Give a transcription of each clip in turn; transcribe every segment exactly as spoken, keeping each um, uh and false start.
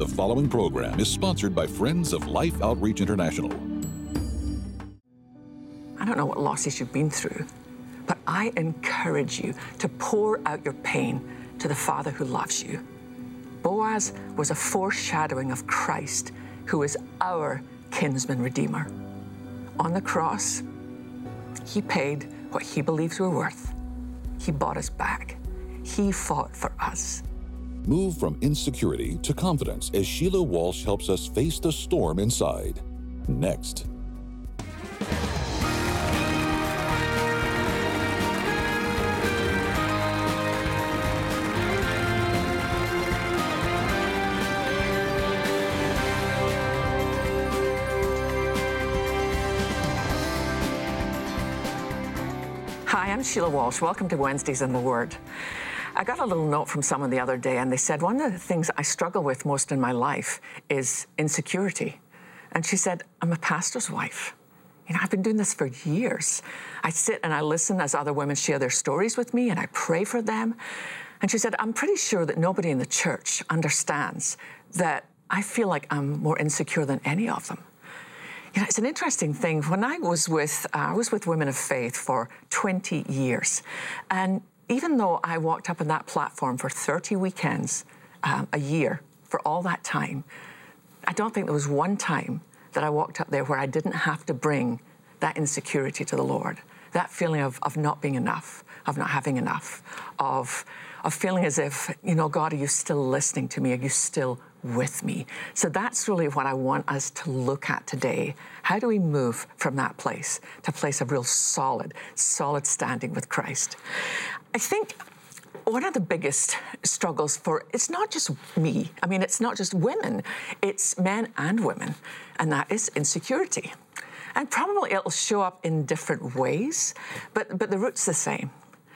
The following program is sponsored by Friends of Life Outreach International. I don't know what losses you've been through, but I encourage you to pour out your pain to the Father who loves you. Boaz was a foreshadowing of Christ, who is our kinsman redeemer. On the cross, he paid what he believes we're worth. He bought us back. He fought for us. Move from insecurity to confidence as Sheila Walsh helps us face the storm inside. Next. Hi, I'm Sheila Walsh. Welcome to Wednesdays in the Word. I got a little note from someone the other day, and they said, one of the things I struggle with most in my life is insecurity. And she said, I'm a pastor's wife. You know, I've been doing this for years. I sit and I listen as other women share their stories with me, and I pray for them. And she said, I'm pretty sure that nobody in the church understands that I feel like I'm more insecure than any of them. You know, it's an interesting thing. When I was with, uh, I was with Women of Faith for twenty years, and even though I walked up on that platform for thirty weekends um, a year for all that time, I don't think there was one time that I walked up there where I didn't have to bring that insecurity to the Lord, that feeling of, of not being enough, of not having enough, of, of feeling as if, you know, God, are you still listening to me? Are you still with me? So that's really what I want us to look at today. How do we move from that place to a place of real solid, solid standing with Christ? I think one of the biggest struggles for, it's not just me. I mean, it's not just women. It's men and women, and that is insecurity. And probably it'll show up in different ways, but, but the root's the same.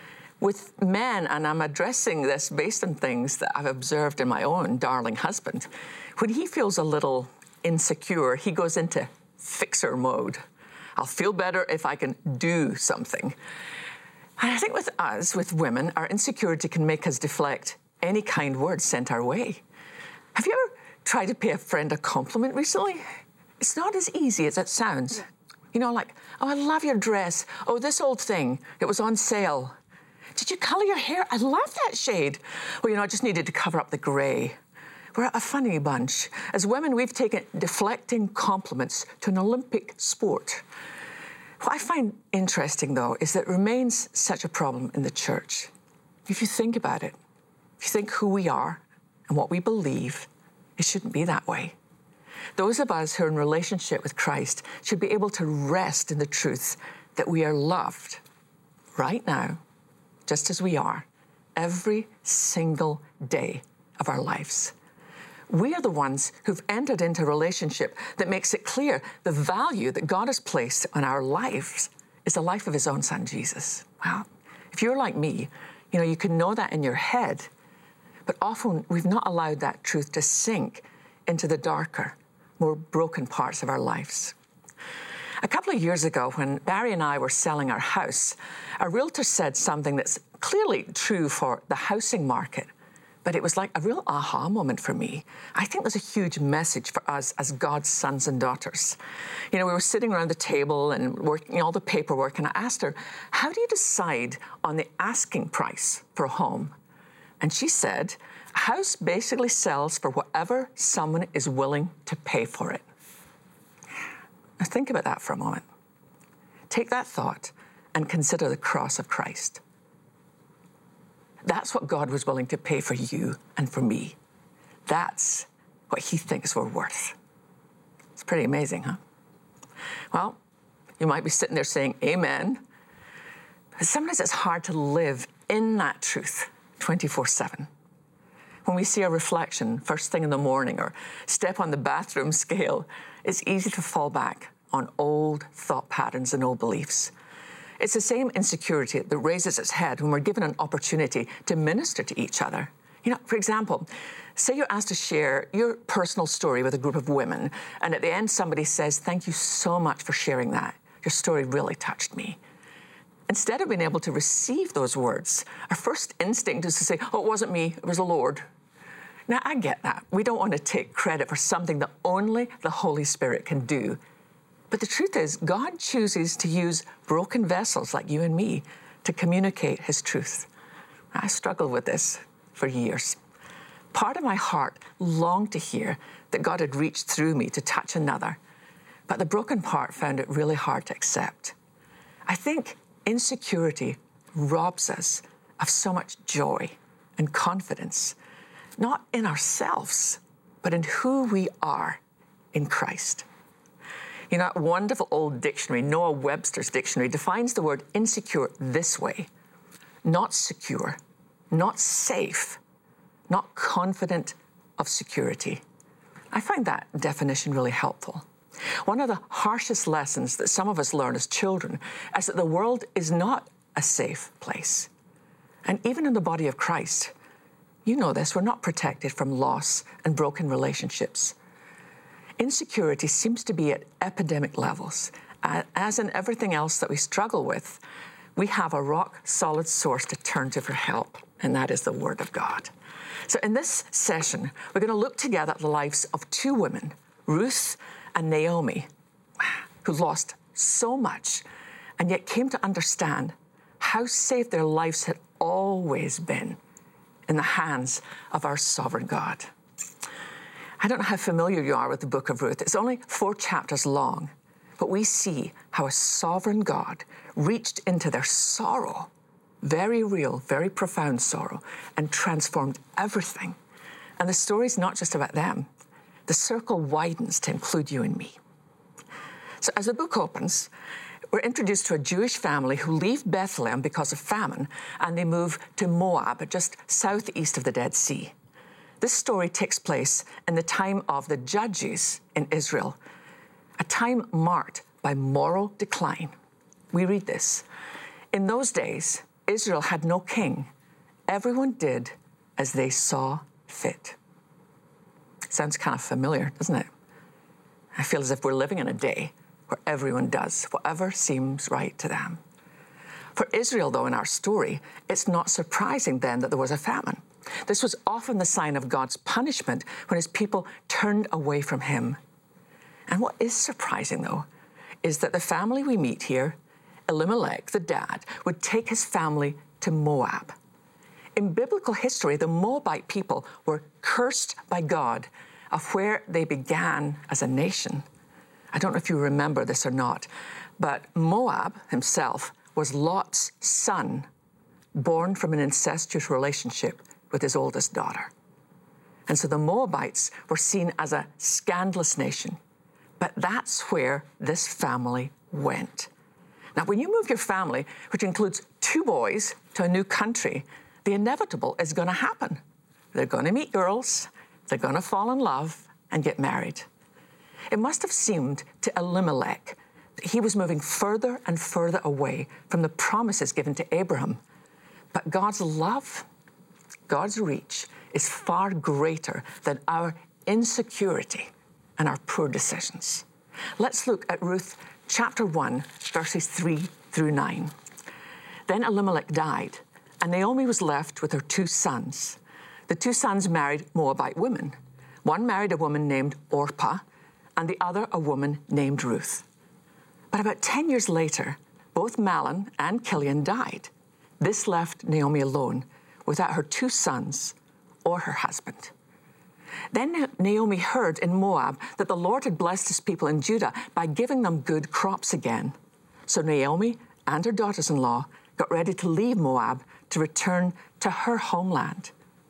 With men, and I'm addressing this based on things that I've observed in my own darling husband, when he feels a little insecure, he goes into fixer mode. I'll feel better if I can do something. And I think with us, with women, our insecurity can make us deflect any kind word sent our way. Have you ever tried to pay a friend a compliment recently? It's not as easy as it sounds. You know, like, oh, I love your dress. Oh, this old thing, it was on sale. Did you color your hair? I love that shade. Well, you know, I just needed to cover up the gray. We're a funny bunch. As women, we've taken deflecting compliments to an Olympic sport. What I find interesting, though, is that it remains such a problem in the church. If you think about it, if you think who we are and what we believe, it shouldn't be that way. Those of us who are in relationship with Christ should be able to rest in the truth that we are loved right now, just as we are, every single day of our lives. We are the ones who've entered into a relationship that makes it clear the value that God has placed on our lives is the life of his own son, Jesus. Well, if you're like me, you know, you can know that in your head, but often we've not allowed that truth to sink into the darker, more broken parts of our lives. A couple of years ago, when Barry and I were selling our house, a realtor said something that's clearly true for the housing market, but it was like a real aha moment for me. I think there's a huge message for us as God's sons and daughters. You know, we were sitting around the table and working all the paperwork, and I asked her, how do you decide on the asking price for a home? And she said, a house basically sells for whatever someone is willing to pay for it. Now think about that for a moment. Take that thought and consider the cross of Christ. That's what God was willing to pay for you and for me. That's what he thinks we're worth. It's pretty amazing, huh? Well, you might be sitting there saying, amen. But sometimes it's hard to live in that truth twenty-four seven. When we see a reflection first thing in the morning or step on the bathroom scale, it's easy to fall back on old thought patterns and old beliefs. It's the same insecurity that raises its head when we're given an opportunity to minister to each other. You know, for example, say you're asked to share your personal story with a group of women, and at the end somebody says, thank you so much for sharing that. Your story really touched me. Instead of being able to receive those words, our first instinct is to say, oh, it wasn't me, it was the Lord. Now, I get that. We don't want to take credit for something that only the Holy Spirit can do. But the truth is, God chooses to use broken vessels like you and me to communicate his truth. I struggled with this for years. Part of my heart longed to hear that God had reached through me to touch another, but the broken part found it really hard to accept. I think insecurity robs us of so much joy and confidence, not in ourselves, but in who we are in Christ. You know, that wonderful old dictionary, Noah Webster's dictionary, defines the word insecure this way: not secure, not safe, not confident of security. I find that definition really helpful. One of the harshest lessons that some of us learn as children is that the world is not a safe place. And even in the body of Christ, you know this, we're not protected from loss and broken relationships. Insecurity seems to be at epidemic levels. As in everything else that we struggle with, we have a rock-solid source to turn to for help, and that is the Word of God. So in this session, we're going to look together at the lives of two women, Ruth and Naomi, who lost so much and yet came to understand how safe their lives had always been in the hands of our sovereign God. I don't know how familiar you are with the book of Ruth. It's only four chapters long, but we see how a sovereign God reached into their sorrow, very real, very profound sorrow, and transformed everything. And the story's not just about them. The circle widens to include you and me. So as the book opens, we're introduced to a Jewish family who leave Bethlehem because of famine, and they move to Moab, just southeast of the Dead Sea. This story takes place in the time of the Judges in Israel, a time marked by moral decline. We read this: in those days, Israel had no king. Everyone did as they saw fit. Sounds kind of familiar, doesn't it? I feel as if we're living in a day where everyone does whatever seems right to them. For Israel, though, in our story, it's not surprising then that there was a famine. This was often the sign of God's punishment when his people turned away from him. And what is surprising, though, is that the family we meet here, Elimelech, the dad, would take his family to Moab. In biblical history, the Moabite people were cursed by God of where they began as a nation. I don't know if you remember this or not, but Moab himself was Lot's son, born from an incestuous relationship with his oldest daughter. And so the Moabites were seen as a scandalous nation, but that's where this family went. Now, when you move your family, which includes two boys, to a new country, the inevitable is going to happen. They're going to meet girls, they're going to fall in love and get married. It must have seemed to Elimelech that he was moving further and further away from the promises given to Abraham. But God's love, God's reach is far greater than our insecurity and our poor decisions. Let's look at Ruth chapter one, verses three through nine. Then Elimelech died, and Naomi was left with her two sons. The two sons married Moabite women. One married a woman named Orpah, and the other a woman named Ruth. But about ten years later, both Mahlon and Chilion died. This left Naomi alone, without her two sons or her husband. Then Naomi heard in Moab that the Lord had blessed his people in Judah by giving them good crops again. So Naomi and her daughters-in-law got ready to leave Moab to return to her homeland.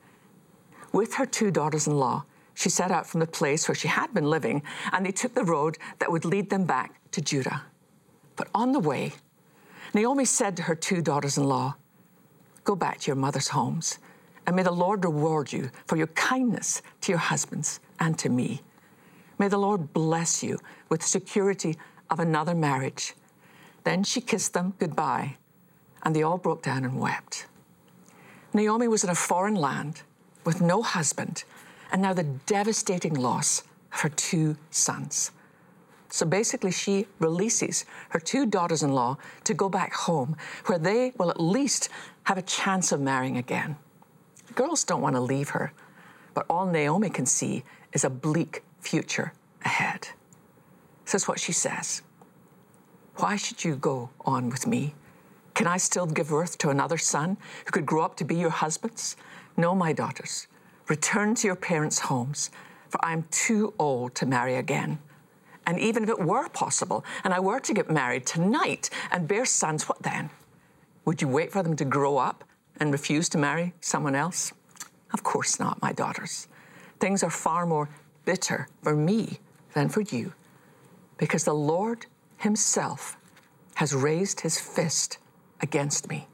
With her two daughters-in-law, she set out from the place where she had been living, and they took the road that would lead them back to Judah. But on the way, Naomi said to her two daughters-in-law, "Go back to your mother's homes, and may the Lord reward you for your kindness to your husbands and to me. May the Lord bless you with security of another marriage." Then she kissed them goodbye, and they all broke down and wept. Naomi was in a foreign land with no husband, and now the devastating loss of her two sons. So basically, she releases her two daughters-in-law to go back home, where they will at least have a chance of marrying again. Girls don't want to leave her, but all Naomi can see is a bleak future ahead. This is what she says. Why should you go on with me? Can I still give birth to another son who could grow up to be your husband's? No, my daughters, return to your parents' homes, for I am too old to marry again. And even if it were possible, and I were to get married tonight and bear sons, what then? Would you wait for them to grow up and refuse to marry someone else? Of course not, my daughters. Things are far more bitter for me than for you, because the Lord himself has raised his fist against me.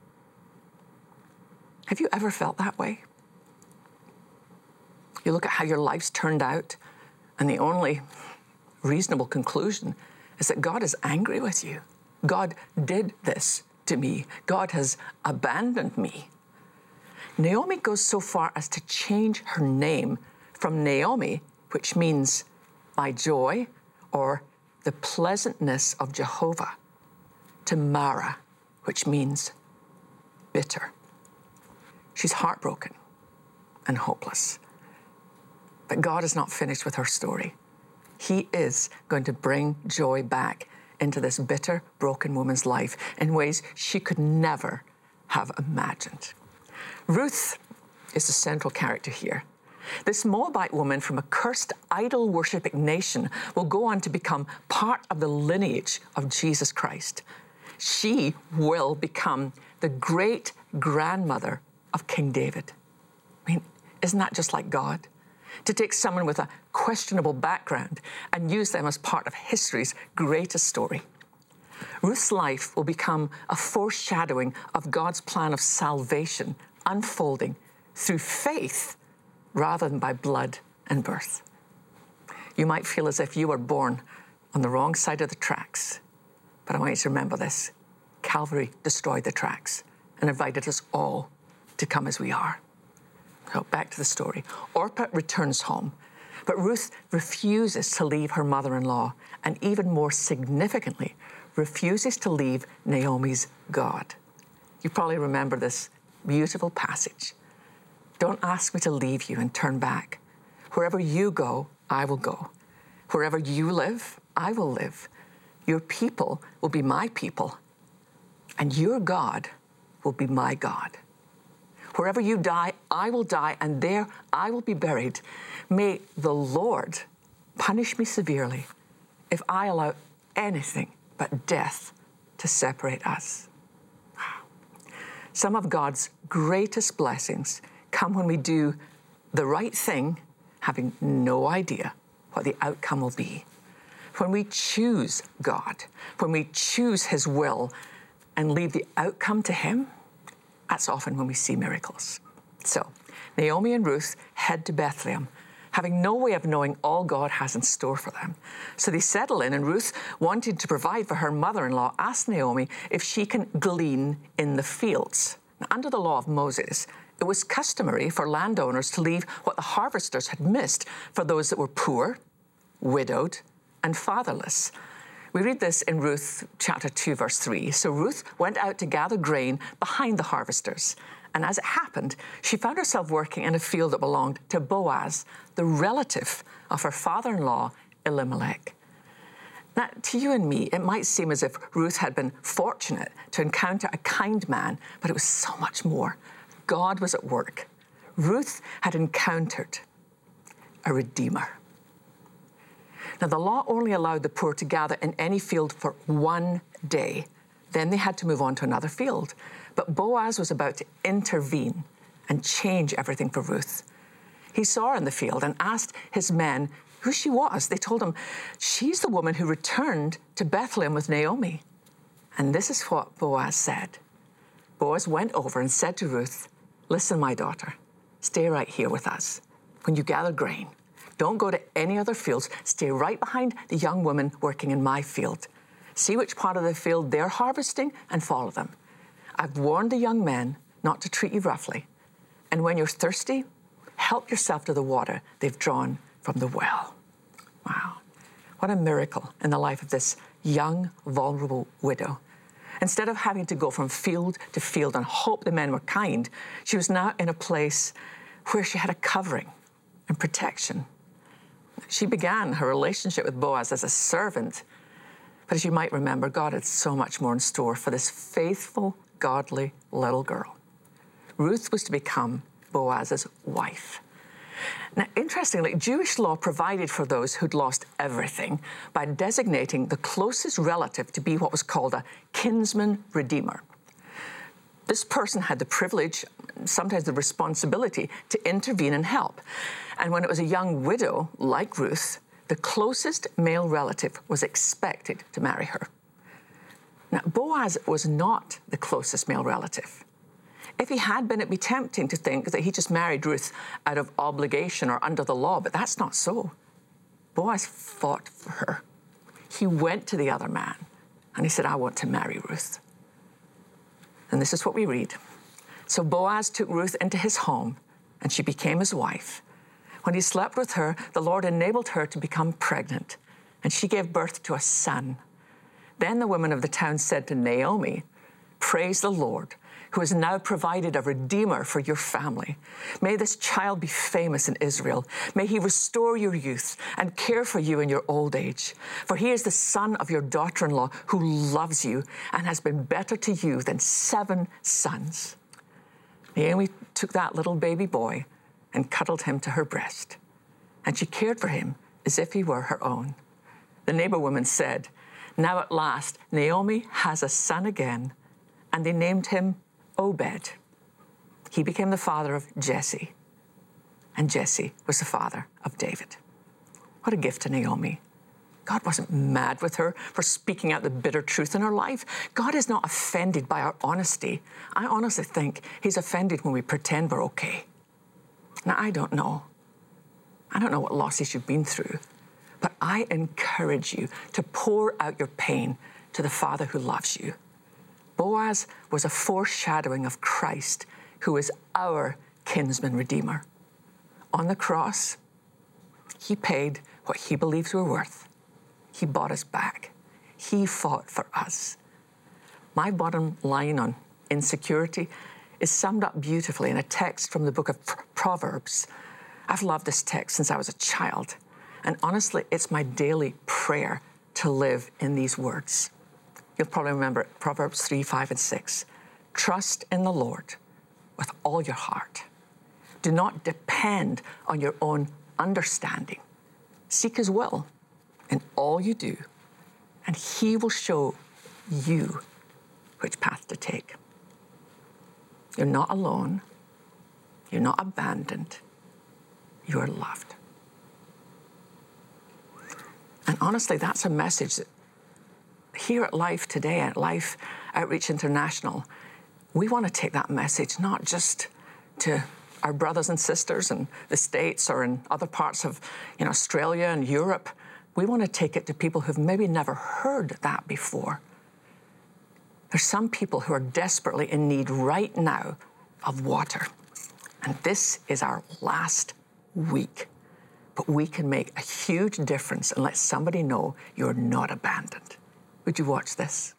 Have you ever felt that way? You look at how your life's turned out, and the only reasonable conclusion is that God is angry with you. God did this to me. God has abandoned me. Naomi goes so far as to change her name from Naomi, which means my joy or the pleasantness of Jehovah, to Mara, which means bitter. She's heartbroken and hopeless. But God is not finished with her story. He is going to bring joy back into this bitter, broken woman's life in ways she could never have imagined. Ruth is the central character here. This Moabite woman from a cursed idol-worshipping nation will go on to become part of the lineage of Jesus Christ. She will become the great-grandmother of King David. I mean, isn't that just like God? To take someone with a questionable background and use them as part of history's greatest story. Ruth's life will become a foreshadowing of God's plan of salvation unfolding through faith rather than by blood and birth. You might feel as if you were born on the wrong side of the tracks, but I want you to remember this. Calvary destroyed the tracks and invited us all to come as we are. So back to the story. Orpah returns home, but Ruth refuses to leave her mother-in-law, and even more significantly, refuses to leave Naomi's God. You probably remember this beautiful passage. Don't ask me to leave you and turn back. Wherever you go, I will go. Wherever you live, I will live. Your people will be my people, and your God will be my God. Wherever you die, I will die, and there I will be buried. May the Lord punish me severely if I allow anything but death to separate us. Some of God's greatest blessings come when we do the right thing, having no idea what the outcome will be. When we choose God, when we choose his will and leave the outcome to him, that's often when we see miracles. So Naomi and Ruth head to Bethlehem, having no way of knowing all God has in store for them. So they settle in, and Ruth, wanting to provide for her mother-in-law, asked Naomi if she can glean in the fields. Now, under the law of Moses, it was customary for landowners to leave what the harvesters had missed for those that were poor, widowed, and fatherless. We read this in Ruth chapter two, verse three. So Ruth went out to gather grain behind the harvesters. And as it happened, she found herself working in a field that belonged to Boaz, the relative of her father-in-law, Elimelech. Now, to you and me, it might seem as if Ruth had been fortunate to encounter a kind man, but it was so much more. God was at work. Ruth had encountered a redeemer. Now, the law only allowed the poor to gather in any field for one day. Then they had to move on to another field. But Boaz was about to intervene and change everything for Ruth. He saw her in the field and asked his men who she was. They told him, she's the woman who returned to Bethlehem with Naomi. And this is what Boaz said. Boaz went over and said to Ruth, listen, my daughter, stay right here with us. When you gather grain, don't go to any other fields. Stay right behind the young women working in my field. See which part of the field they're harvesting and follow them. I've warned the young men not to treat you roughly. And when you're thirsty, help yourself to the water they've drawn from the well. Wow. What a miracle in the life of this young, vulnerable widow. Instead of having to go from field to field and hope the men were kind, she was now in a place where she had a covering and protection. She began her relationship with Boaz as a servant, but as you might remember, God had so much more in store for this faithful, godly little girl. Ruth was to become Boaz's wife. Now, interestingly, Jewish law provided for those who'd lost everything by designating the closest relative to be what was called a kinsman redeemer. This person had the privilege, sometimes the responsibility, to intervene and help. And when it was a young widow like Ruth, the closest male relative was expected to marry her. Now, Boaz was not the closest male relative. If he had been, it'd be tempting to think that he just married Ruth out of obligation or under the law, but that's not so. Boaz fought for her. He went to the other man and he said, I want to marry Ruth. And this is what we read. So Boaz took Ruth into his home and she became his wife. When he slept with her, the Lord enabled her to become pregnant, and she gave birth to a son. Then the women of the town said to Naomi, praise the Lord, who has now provided a redeemer for your family. May this child be famous in Israel. May he restore your youth and care for you in your old age. For he is the son of your daughter-in-law who loves you and has been better to you than seven sons. Naomi took that little baby boy and cuddled him to her breast, and she cared for him as if he were her own. The neighbor woman said, now at last Naomi has a son again, and they named him Obed. He became the father of Jesse, and Jesse was the father of David. What a gift to Naomi. God wasn't mad with her for speaking out the bitter truth in her life. God is not offended by our honesty. I honestly think he's offended when we pretend we're okay. Now, I don't know. I don't know what losses you've been through, but I encourage you to pour out your pain to the Father who loves you. Boaz was a foreshadowing of Christ, who is our kinsman redeemer. On the cross, he paid what he believed we were worth. He bought us back. He fought for us. My bottom line on insecurity is summed up beautifully in a text from the book of Proverbs. I've loved this text since I was a child, and honestly, it's my daily prayer to live in these words. You'll probably remember it, Proverbs three, five, and six. Trust in the Lord with all your heart. Do not depend on your own understanding. Seek his will in all you do, and he will show you which path to take. You're not alone. You're not abandoned. You are loved. And honestly, that's a message that here at Life Today, at Life Outreach International, we want to take that message not just to our brothers and sisters in the States or in other parts of you know, Australia and Europe. We want to take it to people who've maybe never heard that before. There's some people who are desperately in need right now of water. And this is our last week. But we can make a huge difference and let somebody know you're not abandoned. Would you watch this?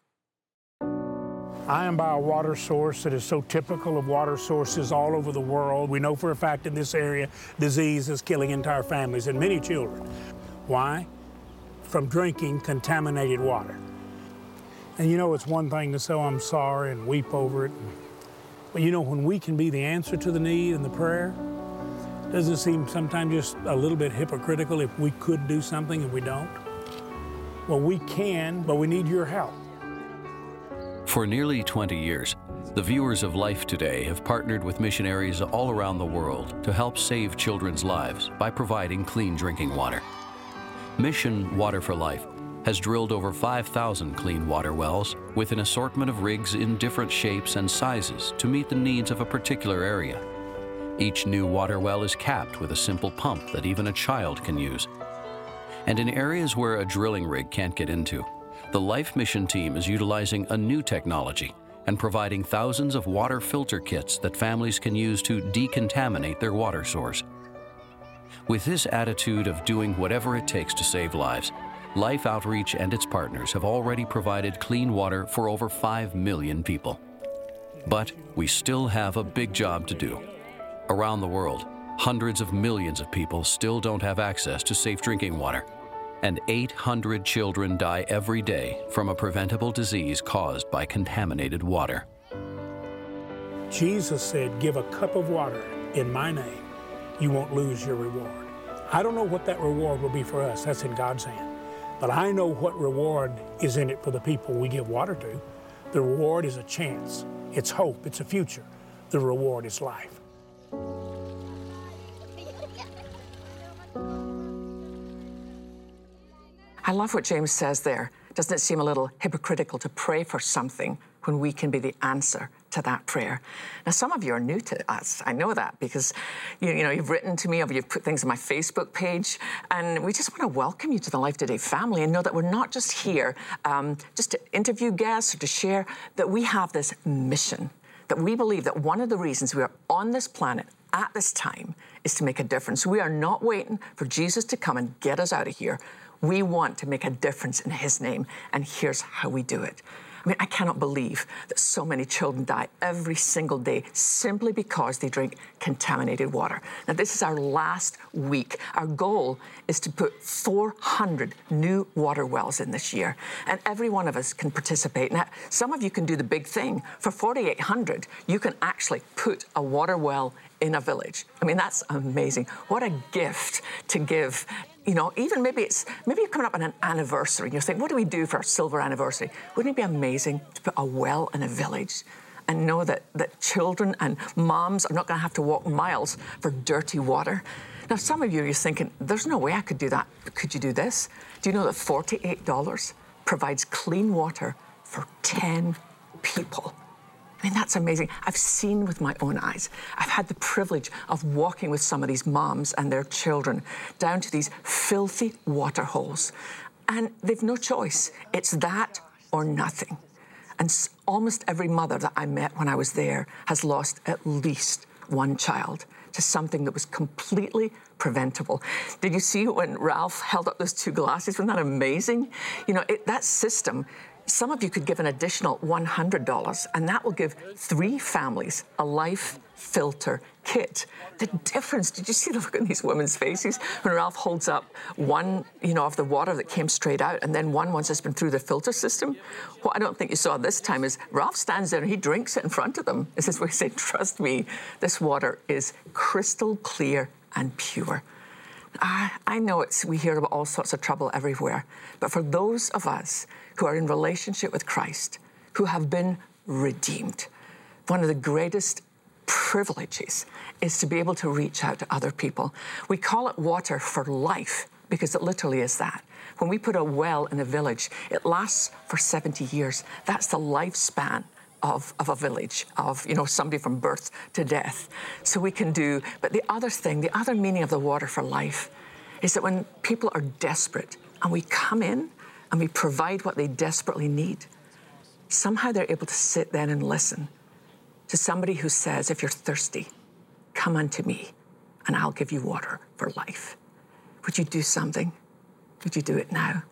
I am by a water source that is so typical of water sources all over the world. We know for a fact in this area, disease is killing entire families and many children. Why? From drinking contaminated water. And you know, it's one thing to say, oh, I'm sorry, and weep over it. But you know, when we can be the answer to the need and the prayer, doesn't it seem sometimes just a little bit hypocritical if we could do something and we don't? Well, we can, but we need your help. For nearly twenty years, the viewers of Life Today have partnered with missionaries all around the world to help save children's lives by providing clean drinking water. Mission Water for Life has drilled over five thousand clean water wells with an assortment of rigs in different shapes and sizes to meet the needs of a particular area. Each new water well is capped with a simple pump that even a child can use. And in areas where a drilling rig can't get into, the Life Mission team is utilizing a new technology and providing thousands of water filter kits that families can use to decontaminate their water source. With this attitude of doing whatever it takes to save lives, Life Outreach and its partners have already provided clean water for over five million people. But we still have a big job to do. Around the world, hundreds of millions of people still don't have access to safe drinking water, and eight hundred children die every day from a preventable disease caused by contaminated water. Jesus said, give a cup of water in my name, you won't lose your reward. I don't know what that reward will be for us, that's in God's hand. But I know what reward is in it for the people we give water to. The reward is a chance, it's hope, it's a future. The reward is life. I love what James says there. Doesn't it seem a little hypocritical to pray for something when we can be the answer to that prayer? Now, some of you are new to us. I know that because you, you know, you've written to me or you've put things on my Facebook page, and we just want to welcome you to the Life Today family and know that we're not just here um, just to interview guests or to share, that we have this mission, that we believe that one of the reasons we are on this planet at this time is to make a difference. We are not waiting for Jesus to come and get us out of here. We want to make a difference in his name, and here's how we do it. I mean, I cannot believe that so many children die every single day simply because they drink contaminated water. Now, this is our last week. Our goal is to put four hundred new water wells in this year, and every one of us can participate. Now, some of you can do the big thing. For forty-eight hundred, you can actually put a water well in a village. I mean, that's amazing. What a gift to give. You know, even maybe it's, maybe you're coming up on an anniversary and you're thinking, what do we do for our silver anniversary? Wouldn't it be amazing to put a well in a village and know that, that children and moms are not going to have to walk miles for dirty water? Now, some of you are thinking, there's no way I could do that. Could you do this? Do you know that forty-eight dollars provides clean water for ten people? I mean, that's amazing. I've seen with my own eyes. I've had the privilege of walking with some of these moms and their children down to these filthy water holes. And they've no choice. It's that or nothing. And almost every mother that I met when I was there has lost at least one child to something that was completely preventable. Did you see when Ralph held up those two glasses? Wasn't that amazing? You know, it, that system, some of you could give an additional one hundred dollars, and that will give three families a Life Filter kit. The difference, did you see the look on these women's faces when Ralph holds up one, you know, of the water that came straight out, and then one once it's been through the filter system? What I don't think you saw this time is Ralph stands there and he drinks it in front of them. This is where he said, trust me, this water is crystal clear and pure. I, I know it's, we hear about all sorts of trouble everywhere, but for those of us who are in relationship with Christ, who have been redeemed, one of the greatest privileges is to be able to reach out to other people. We call it water for life because it literally is that. When we put a well in a village, it lasts for seventy years. That's the lifespan Of, of a village, of, you know, somebody from birth to death. So we can do, but the other thing, the other meaning of the water for life is that when people are desperate and we come in and we provide what they desperately need, somehow they're able to sit then and listen to somebody who says, if you're thirsty, come unto me and I'll give you water for life. Would you do something? Would you do it now?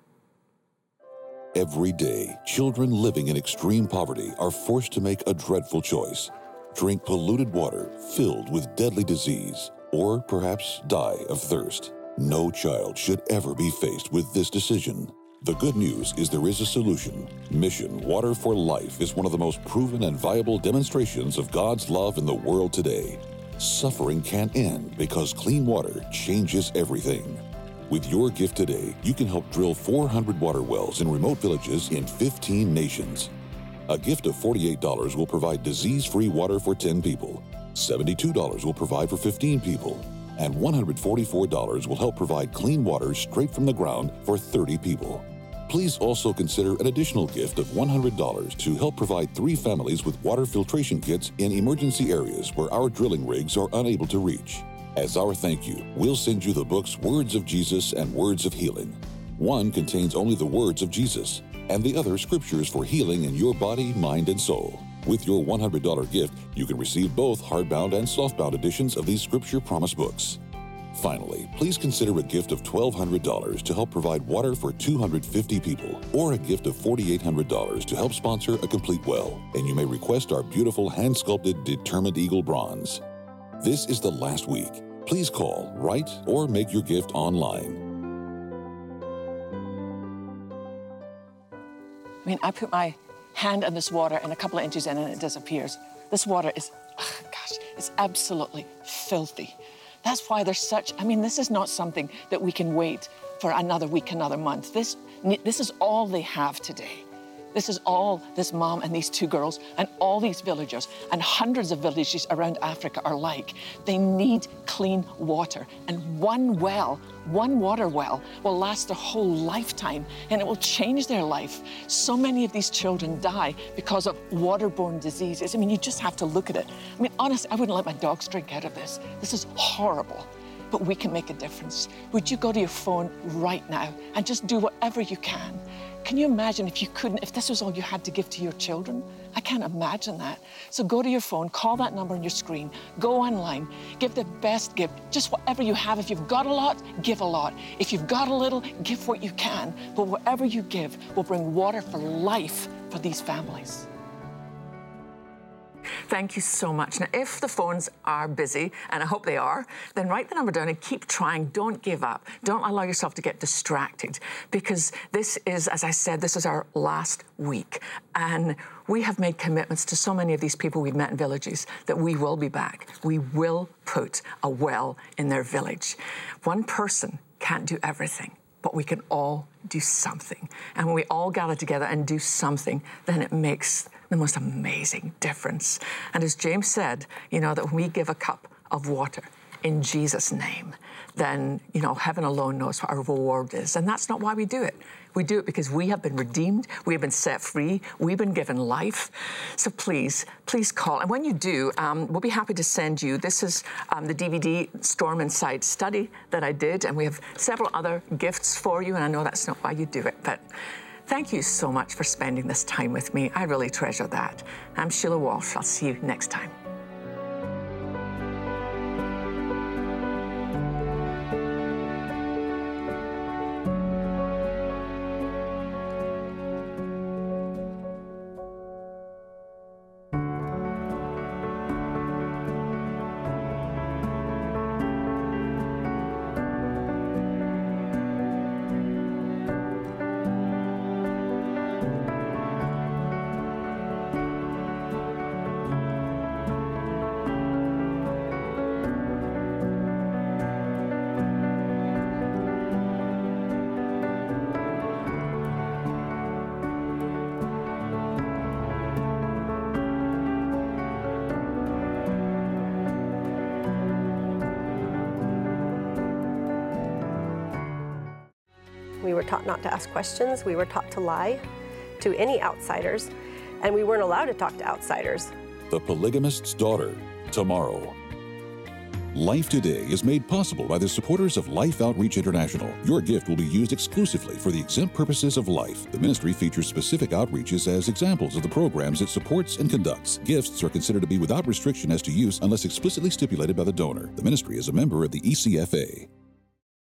Every day, children living in extreme poverty are forced to make a dreadful choice. Drink polluted water filled with deadly disease, or perhaps die of thirst. No child should ever be faced with this decision. The good news is there is a solution. Mission Water for Life is one of the most proven and viable demonstrations of God's love in the world today. Suffering can end because clean water changes everything. With your gift today, you can help drill four hundred water wells in remote villages in fifteen nations. A gift of forty-eight dollars will provide disease-free water for ten people. seventy-two dollars will provide for fifteen people. And one hundred forty-four dollars will help provide clean water straight from the ground for thirty people. Please also consider an additional gift of one hundred dollars to help provide three families with water filtration kits in emergency areas where our drilling rigs are unable to reach. As our thank you, we'll send you the books Words of Jesus and Words of Healing. One contains only the words of Jesus, and the other scriptures for healing in your body, mind, and soul. With your one hundred dollars gift, you can receive both hardbound and softbound editions of these Scripture Promise books. Finally, please consider a gift of twelve hundred dollars to help provide water for two hundred fifty people, or a gift of forty-eight hundred dollars to help sponsor a complete well, and you may request our beautiful hand-sculpted Determined Eagle bronze. This is the last week. Please call, write, or make your gift online. I mean, I put my hand in this water and a couple of inches in and it disappears. This water is, oh gosh, it's absolutely filthy. That's why there's such, I mean, this is not something that we can wait for another week, another month. This, this is all they have today. This is all this mom and these two girls and all these villagers and hundreds of villages around Africa are like. They need clean water. And one well, one water well, will last their whole lifetime and it will change their life. So many of these children die because of waterborne diseases. I mean, you just have to look at it. I mean, honestly, I wouldn't let my dogs drink out of this. This is horrible. But we can make a difference. Would you go to your phone right now and just do whatever you can? Can you imagine if you couldn't, if this was all you had to give to your children? I can't imagine that. So go to your phone, call that number on your screen, go online, give the best gift, just whatever you have. If you've got a lot, give a lot. If you've got a little, give what you can. But whatever you give will bring water for life for these families. Thank you so much. Now, if the phones are busy, and I hope they are, then write the number down and keep trying. Don't give up. Don't allow yourself to get distracted, because this is, as I said, this is our last week. And we have made commitments to so many of these people we've met in villages that we will be back. We will put a well in their village. One person can't do everything, but we can all do something. And when we all gather together and do something, then it makes the most amazing difference. And as James said, you know, that when we give a cup of water in Jesus' name, then, you know, heaven alone knows what our reward is. And that's not why we do it. We do it because we have been redeemed, we have been set free, we've been given life. So please, please call. And when you do, um, we'll be happy to send you, this is um, the D V D Storm Inside study that I did, and we have several other gifts for you, and I know that's not why you do it, but thank you so much for spending this time with me. I really treasure that. I'm Sheila Walsh. I'll see you next time. We were taught not to ask questions. We were taught to lie to any outsiders, and we weren't allowed to talk to outsiders. The Polygamist's Daughter, tomorrow. Life Today is made possible by the supporters of Life Outreach International. Your gift will be used exclusively for the exempt purposes of life. The ministry features specific outreaches as examples of the programs it supports and conducts. Gifts are considered to be without restriction as to use unless explicitly stipulated by the donor. The ministry is a member of the E C F A.